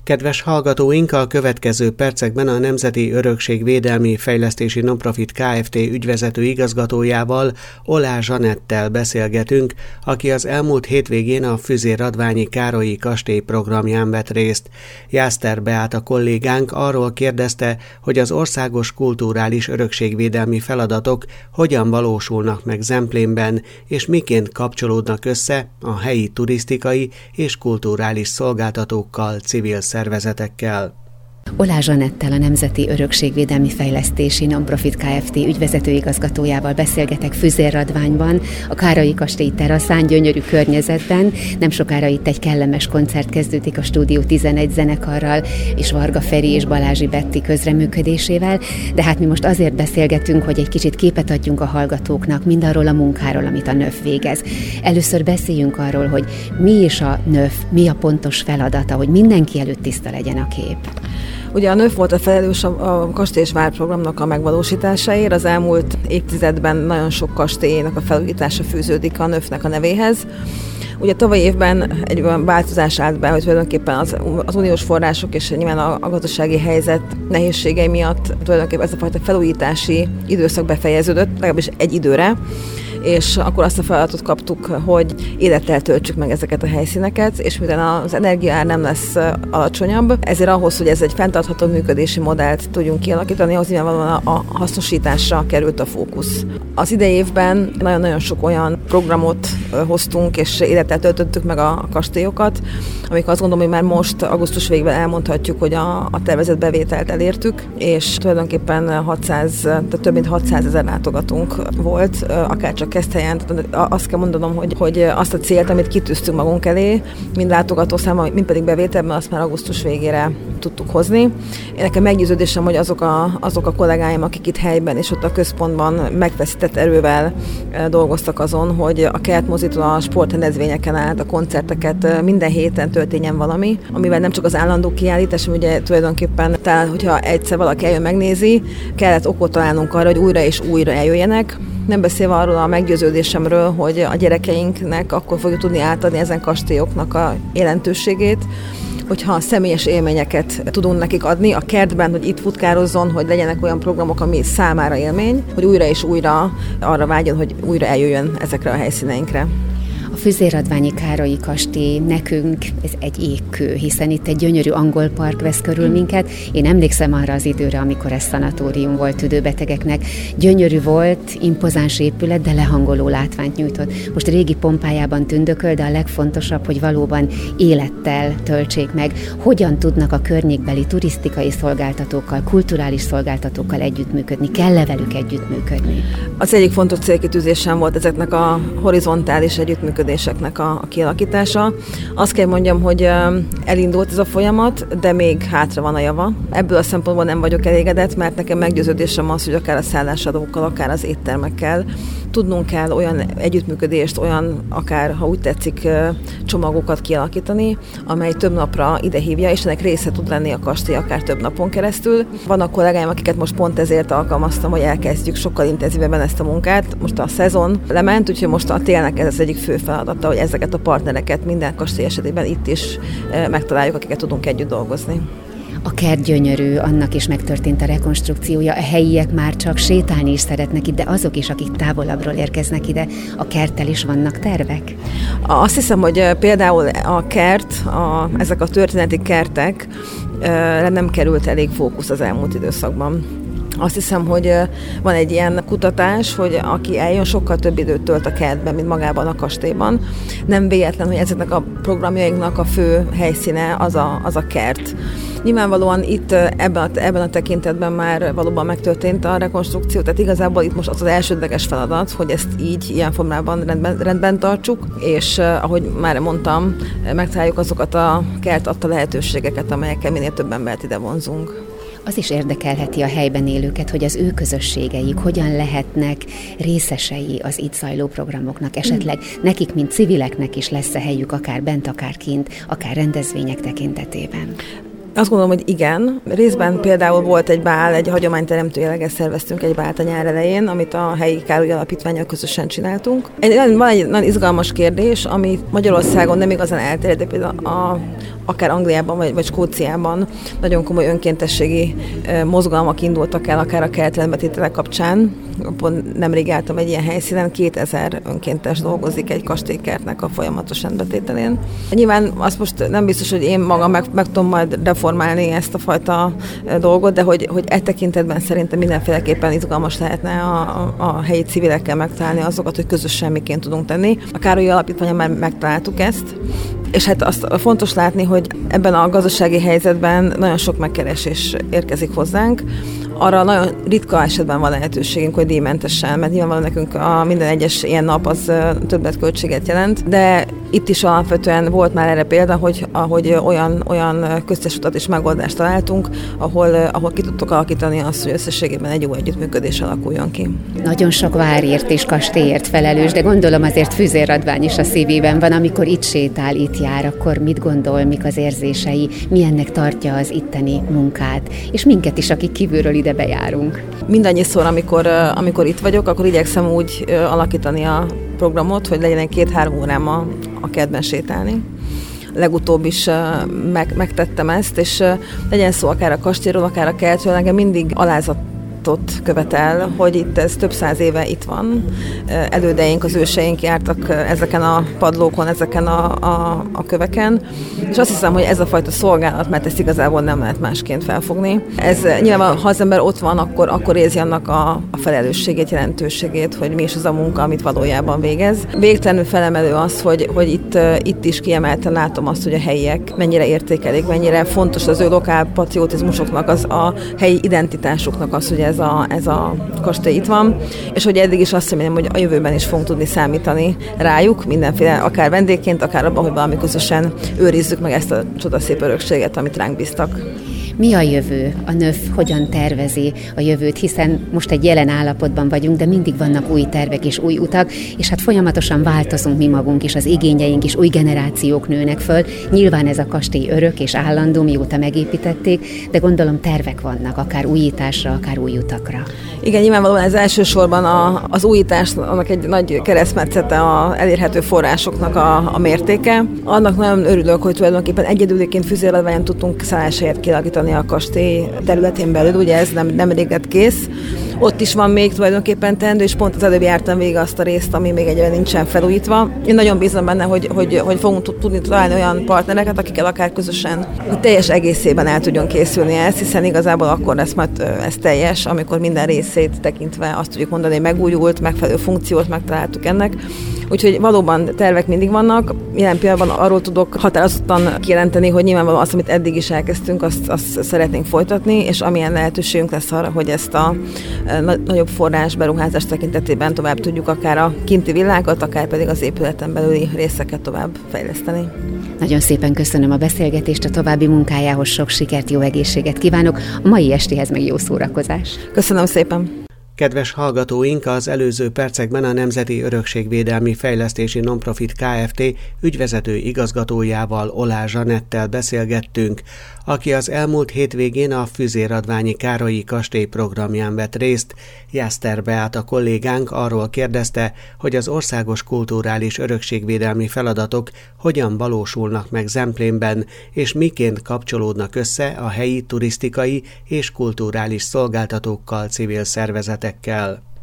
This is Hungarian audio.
Kedves hallgatóink, a következő percekben a Nemzeti Örökségvédelmi Fejlesztési Nonprofit Kft. Ügyvezető igazgatójával, Oláh Zsanettel beszélgetünk, aki az elmúlt hétvégén a Füzér-Radványi Károlyi Kastély programján vett részt. Jászter Beáta kollégánk arról kérdezte, hogy az országos kulturális örökségvédelmi feladatok hogyan valósulnak meg Zemplénben, és miként kapcsolódnak össze a helyi turisztikai és kulturális szolgáltatókkal, civil szervezetekkel. Oláh Zsanettel, a Nemzeti Örökségvédelmi Fejlesztési Nonprofit Kft. Ügyvezető igazgatójával beszélgetek Füzér-Radványban, a Károlyi Kastély teraszán, gyönyörű környezetben. Nem sokára itt egy kellemes koncert kezdődik a Stúdió 11 zenekarral és Varga Feri és Balázsi Betti közreműködésével, de hát mi most azért beszélgetünk, hogy egy kicsit képet adjunk a hallgatóknak mindarról a munkáról, amit a NÖF végez. Először beszéljünk arról, hogy mi is a NÖF, mi a pontos feladata, hogy mindenki előtt tiszta legyen a kép. Ugye a NÖF volt a felelős a kastély és várprogramnak a megvalósításáért. Az elmúlt évtizedben nagyon sok kastélynak a felújítása fűződik a NÖF-nek a nevéhez. Ugye tavaly évben egy olyan változás állt be, hogy tulajdonképpen az uniós források és nyilván a gazdasági helyzet nehézségei miatt tulajdonképpen ez a fajta felújítási időszak befejeződött, legalábbis egy időre, és akkor azt a feladatot kaptuk, hogy élettel töltsük meg ezeket a helyszíneket, és miután az energiaár nem lesz alacsonyabb, ezért ahhoz, hogy ez egy fenntartható működési modellt tudjunk kialakítani, ahhoz nyilvánvalóan a hasznosításra került a fókusz. Az idei évben nagyon-nagyon sok olyan programot hoztunk, és élettel töltöttük meg a kastélyokat, amikor azt gondolom, hogy már most augusztus végben elmondhatjuk, hogy a tervezett bevételt elértük, és tulajdonképpen több mint 600 000 látogatónk volt, akár csak Keszthelyen. Azt kell mondanom, hogy azt a célt, amit kitűztünk magunk elé, mind látogatószáma, mind pedig bevételben, azt már augusztus végére tudtuk hozni. Én nekem meggyőződésem, hogy azok a kollégáim, akik itt helyben és ott a központban megfeszített erővel dolgoztak azon, hogy a kertmozitól a sportrendezvényeken át, a koncerteket minden héten történjen valami, amivel nem csak az állandó kiállítás, ugye tulajdonképpen talán, hogyha egyszer valaki eljön megnézi, kellett okot találnunk arra, hogy újra és újra eljöjjenek. Nem beszélve arról a meggyőződésemről, hogy a gyerekeinknek akkor fogjuk tudni átadni ezen kastélyoknak a jelentőségét, hogyha személyes élményeket tudunk nekik adni a kertben, hogy itt futkározzon, hogy legyenek olyan programok, ami számára élmény, hogy újra és újra arra vágyjon, hogy újra eljöjjön ezekre a helyszíneinkre. A Füzér-Radványi Károlyi Kastély nekünk ez egy égkő, hiszen itt egy gyönyörű angol park vesz körül minket. Én emlékszem arra az időre, amikor ez szanatórium volt tüdőbetegeknek. Gyönyörű volt, impozáns épület, de lehangoló látványt nyújtott. Most régi pompájában tündököl, de a legfontosabb, hogy valóban élettel töltsék meg. Hogyan tudnak a környékbeli turisztikai szolgáltatókkal, kulturális szolgáltatókkal együttműködni? Kell-e velük együttműködni? Az egyik fontos célkitűzésem volt ezeknek a horizontális együttműködéseknek a kialakítása. Azt kell mondjam, hogy elindult ez a folyamat, de még hátra van a java. Ebből a szempontból nem vagyok elégedett, mert nekem meggyőződésem az, hogy akár a szállásadókkal, akár az éttermekkel tudnunk kell olyan együttműködést, olyan akár, ha úgy tetszik, csomagokat kialakítani, amely több napra ide hívja, és ennek része tud lenni a kastély akár több napon keresztül. Vannak kollégáim, akiket most pont ezért alkalmaztam, hogy elkezdjük sokkal intenzívebben ezt a munkát. Most a szezon lement, úgyhogy most a télnek ez az egyik fő feladata, hogy ezeket a partnereket minden kastély esetében itt is megtaláljuk, akiket tudunk együtt dolgozni. A kert gyönyörű, annak is megtörtént a rekonstrukciója, a helyiek már csak sétálni is szeretnek itt, de azok is, akik távolabbról érkeznek ide, a kerttel is vannak tervek? Azt hiszem, hogy például a kert, ezek a történeti kertek nem került elég fókusz az elmúlt időszakban. Azt hiszem, hogy van egy ilyen kutatás, hogy aki eljön, sokkal több időt tölt a kertben, mint magában a kastélyban. Nem véletlen, hogy ezeknek a programjainknak a fő helyszíne az a kert. Nyilvánvalóan itt ebben a tekintetben már valóban megtörtént a rekonstrukció, tehát igazából itt most az elsődleges feladat, hogy ezt így, ilyen formában rendben tartsuk, és ahogy már mondtam, megtaláljuk azokat a kert adta lehetőségeket, amelyekkel minél több embert ide vonzunk. Az is érdekelheti a helyben élőket, hogy az ő közösségeik hogyan lehetnek részesei az itt zajló programoknak. Esetleg nekik, mint civileknek is lesz a helyük, akár bent, akár kint, akár rendezvények tekintetében. Azt gondolom, hogy igen. Részben például volt egy bál, egy hagyományteremtő jelleggel szerveztünk egy bált a nyár elején, amit a helyi Károly Alapítvánnyal közösen csináltunk. Van egy nagyon izgalmas kérdés, ami Magyarországon nem igazán elterjedt, de például akár Angliában vagy Skóciában nagyon komoly önkéntességi mozgalmak indultak el, akár a keltlenbetételek kapcsán. Pont nemrég álltam egy ilyen helyszínen, 2000 önkéntes dolgozik egy kastélykertnek a folyamatos rendbetételén. Nyilván azt most nem biztos, hogy én magam meg tudom majd reformálni ezt a fajta dolgot, de hogy e tekintetben szerintem mindenféleképpen izgalmas lehetne a helyi civilekkel megtalálni azokat, hogy közösen miként tudunk tenni. A Károlyi Alapítványon már megtaláltuk ezt, és hát azt fontos látni, hogy ebben a gazdasági helyzetben nagyon sok megkeresés érkezik hozzánk. Arra nagyon ritka esetben van lehetőségünk, hogy díjmentesen, mert nyilvánvalóan nekünk minden egyes ilyen nap az többletköltséget jelent, de itt is alapvetően volt már erre példa, ahogy olyan köztes utat és megoldást találtunk, ahol ki tudtok alakítani azt, hogy összességében egy jó együttműködés alakuljon ki. Nagyon sok várért és kastélyért felelős, de gondolom azért Füzér Radvány is a szívében van, amikor itt sétál, itt jár, akkor mit gondol, mik az érzései, milyennek tartja az itteni munkát, és minket is, akik kívülről ide bejárunk. Mindannyiszor, amikor itt vagyok, akkor igyekszem úgy alakítani a programot, hogy legyen 2-3 órám a kertben sétálni. Legutóbb is megtettem ezt, és legyen szó akár a kastélyról, akár a kertről, engem mindig alázatot követel, hogy itt ez több száz éve itt van. Elődeink, az őseink jártak ezeken a padlókon, ezeken a köveken, és azt hiszem, hogy ez a fajta szolgálat, mert ezt igazából nem lehet másként felfogni. Ez nyilván, ha az ember ott van, akkor érzi annak a felelősségét, jelentőségét, hogy mi is az a munka, amit valójában végez. Végtelenül felemelő az, hogy itt is kiemelten látom azt, hogy a helyiek mennyire értékelik, mennyire fontos az ő lokál patriotizmusoknak, az a helyi identitásuknak az, hogy ez a kastély itt van, és hogy eddig is azt remélem, hogy a jövőben is fogunk tudni számítani rájuk, mindenféle, akár vendégként, akár abban, hogy valami közösen őrizzük meg ezt a csodaszép örökséget, amit ránk bíztak. Mi a jövő? A NÖF hogyan tervezi a jövőt, hiszen most egy jelen állapotban vagyunk, de mindig vannak új tervek és új utak, és hát folyamatosan változunk mi magunk is, az igényeink is, új generációk nőnek föl. Nyilván ez a kastély örök és állandó, mióta megépítették, de gondolom tervek vannak, akár újításra, akár új utakra. Igen, nyilvánvalóan ez elsősorban az újításnak egy nagy keresztmetszete a elérhető forrásoknak a mértéke. Annak nagyon örülök, hogy tulajdonképpen egyedüliként Füzér Radványon tudtunk szálláshelyet kialakítani a kastély területén belül, ugye ez nem elég lett kész. Ott is van még tulajdonképpen teendő, és pont az előbb jártam végig azt a részt, ami még egyébként nincsen felújítva. Én nagyon bízom benne, hogy fogunk tudni találni olyan partnereket, akikkel akár közösen teljes egészében el tudjon készülni ezt, hiszen igazából akkor lesz majd ez teljes, amikor minden részét tekintve azt tudjuk mondani, hogy megújult, megfelelő funkciót megtaláltuk ennek. Úgyhogy valóban tervek mindig vannak. Jelen pillanatban arról tudok határozottan kijelenteni, hogy nyilvánvalóan azt, amit eddig is elkezdtünk, azt szeretnénk folytatni, és amilyen lehetőségünk lesz arra, hogy ezt a nagyobb forrás beruházás tekintetében tovább tudjuk akár a kinti világot, akár pedig az épületen belüli részeket tovább fejleszteni. Nagyon szépen köszönöm a beszélgetést, a további munkájához sok sikert, jó egészséget kívánok, a mai estéhez meg jó szórakozás. Köszönöm szépen! Kedves hallgatóink, az előző percekben a Nemzeti Örökségvédelmi Fejlesztési Nonprofit Kft. Ügyvezető igazgatójával, Oláh Zsanettel beszélgettünk, aki az elmúlt hétvégén a Füzér-Radványi Károlyi Kastély programján vett részt. Jászter Beáta kollégánk arról kérdezte, hogy az országos kulturális örökségvédelmi feladatok hogyan valósulnak meg Zemplénben, és miként kapcsolódnak össze a helyi turisztikai és kulturális szolgáltatókkal, civil szervezetekkel.